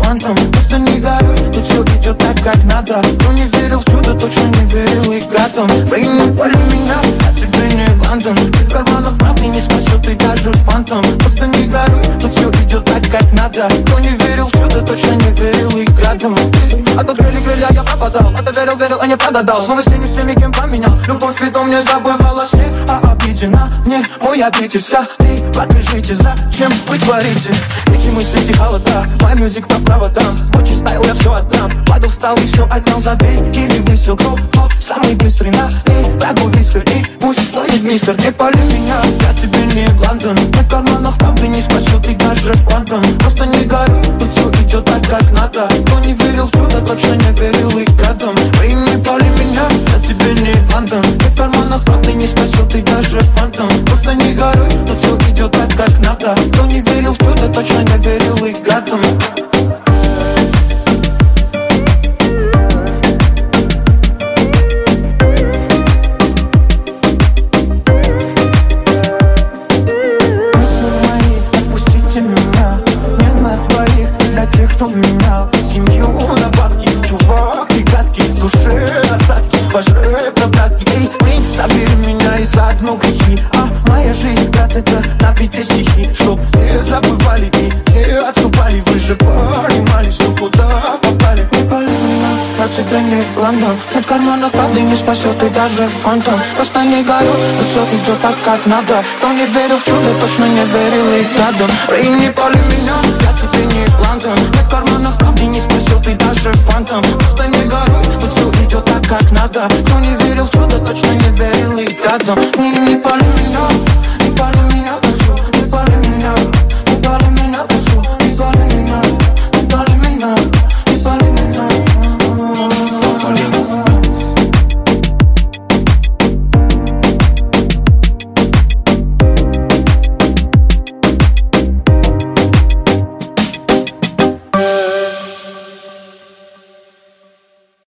фантом. Просто не горюй, тут все идет так, как надо. Кто не верил в чудо, точно не верил и гадом. Время поле меня, а тебе не Лондон. Ты в карманах правды не спасет и даже фантом. Просто не горюй, тут все идет так, как надо. Кто не верил в чудо, точно не верил и гадом. А тот греля я пропадал, а ты верил, а не прогадал. Снова с тенью, с теми, кем поменял. Любовь и дом не забывалась мне, а обидена мне мой обитель. Скорей, покажите, зачем вы творите. Эти мысли, эти холода, мой мюзик по проводам. Хочешь стайл, я все отдам. Падал, встал и все отнял, забей. Или выстрел, кто самый быстрый, налей врагу вискарь. И пусть тонет мистер, не пали меня, я тебе не Лондон. Нет в карманах правды не спасет и даже фантом. Просто не горюй, тут все идет так, как надо. Кто не верил в чудо, точно не верил и гадом. Вы не пали меня, я тебе не Лондон. Нет в карманах правды не спасет и даже фантом. Просто не горюй, тут все идет так, как надо. Кто не верил в чудо, точно не верил и гадом. Кто менял семью на бабки. Чувак, ты гадкий, в душе осадки. Пожрёй обратки, эй, блин, забери меня и заодно грехи. А моя жизнь, брат, это напитие стихи. Чтоб не забывали и не отступали. Вы же понимали, что куда попали. Не пали меня, я тебе не Лондон. Нет в карманах правды не спасет и даже фантом. Просто не горю, тут все идет так, как надо. Кто не верил в чудо, точно не верил и гадом. Эй, не пали меня, я тебе не Лондон. Нет в карманах правды не спасет и даже фантом. Просто не горюй, тут все идет так, как надо. Кто не верил в чудо, точно не верил и гадом.